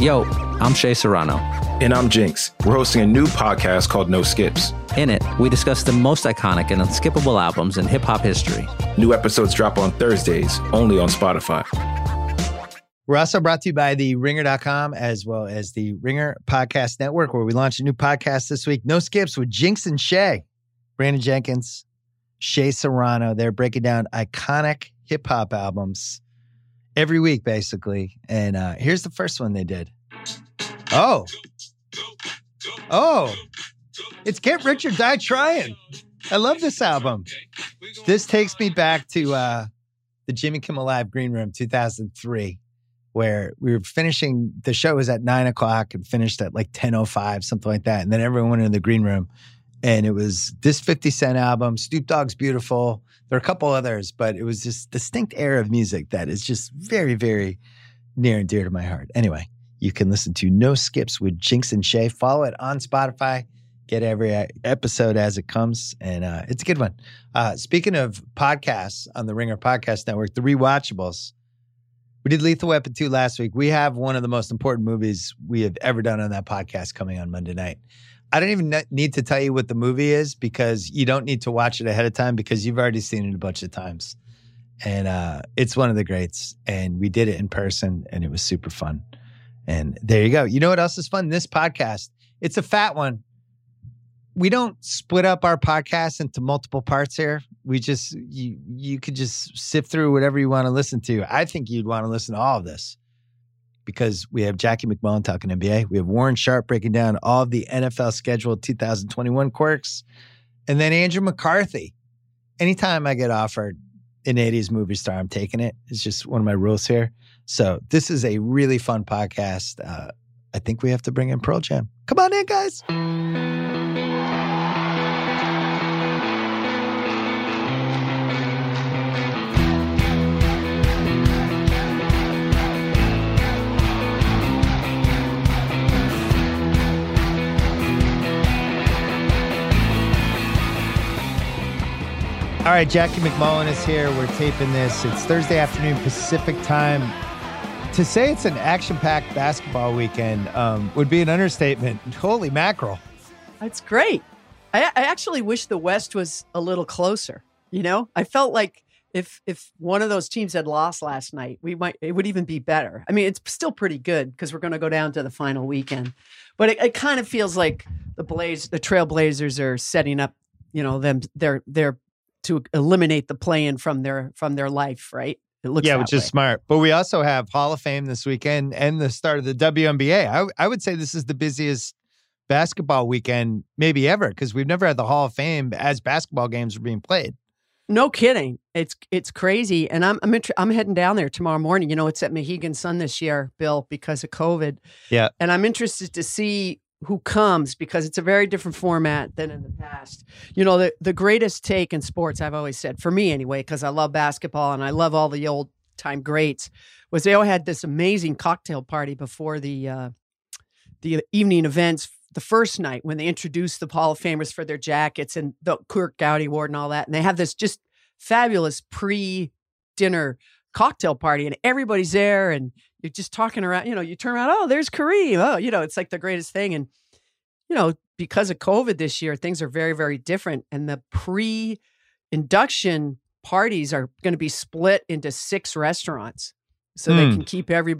Yo, I'm Shea Serrano. And I'm Jinx. We're hosting a new podcast called No Skips. In it, we discuss the most iconic and unskippable albums in hip-hop history. New episodes drop on Thursdays, only on Spotify. We're also brought to you by the Ringer.com as well as the Ringer Podcast Network, where we launched a new podcast this week, No Skips, with Jinx and Shea. Brandon Jenkins, Shea Serrano. They're breaking down iconic hip-hop albums every week, basically. And here's the first one they did. Oh, it's Get Rich or Die Trying. I love this album. This takes me back to the Jimmy Kimmel Live Green Room 2003, where we were finishing, the show was at 9 o'clock and finished at like 10:05, something like that. And then everyone went in the green room and it was this 50 Cent album, Snoop Dogg's Beautiful. There are a couple others, but it was this distinct era of music that is just very, very near and dear to my heart. Anyway, you can listen to No Skips with Jinx and Shea. Follow it on Spotify. Get every episode as it comes, and it's a good one. Speaking of podcasts on the Ringer Podcast Network, The Rewatchables. We did Lethal Weapon 2 last week. We have one of the most important movies we have ever done on that podcast coming on Monday night. I don't even need to tell you what the movie is because you don't need to watch it ahead of time because you've already seen it a bunch of times. And it's one of the greats. And we did it in person, and it was super fun. And there you go. You know what else is fun? This podcast. It's a fat one. We don't split up our podcast into multiple parts here. We just, you could just sift through whatever you want to listen to. I think you'd want to listen to all of this because we have Jackie McMullen talking NBA. We have Warren Sharp breaking down all of the NFL schedule 2021 quirks. And then Andrew McCarthy. Anytime I get offered an 80s movie star, I'm taking it. It's just one of my rules here. So this is a really fun podcast. I think we have to bring in Pearl Jam. Come on in, guys. All right, Jackie McMullen is here. We're taping this. It's Thursday afternoon Pacific time. To say it's an action-packed basketball weekend would be an understatement. Holy mackerel. That's great. I actually wish the West was a little closer. You know, I felt like if one of those teams had lost last night, it would even be better. I mean, it's still pretty good because we're going to go down to the final weekend. But it kind of feels like the Trailblazers are setting up, you know, they're to eliminate the play-in from their life, right? It looks which is smart. But we also have Hall of Fame this weekend and the start of the WNBA. I would say this is the busiest basketball weekend maybe ever because we've never had the Hall of Fame as basketball games are being played. No kidding. It's crazy. And I'm heading down there tomorrow morning. You know, it's at Mohegan Sun this year, Bill, because of COVID. Yeah. And I'm interested to see who comes because it's a very different format than in the past. You know, the greatest take in sports, I've always said, for me anyway, because I love basketball and I love all the old time greats, was they all had this amazing cocktail party before the evening events the first night when they introduced the Hall of Famers for their jackets and the Kurt Gowdy Award and all that. And they have this just fabulous pre-dinner cocktail party and everybody's there and you're just talking around, you know, you turn around, oh, there's Kareem. Oh, you know, it's like the greatest thing. And, you know, because of COVID this year, things are very, very different. And the pre-induction parties are going to be split into 6 restaurants so they can keep everybody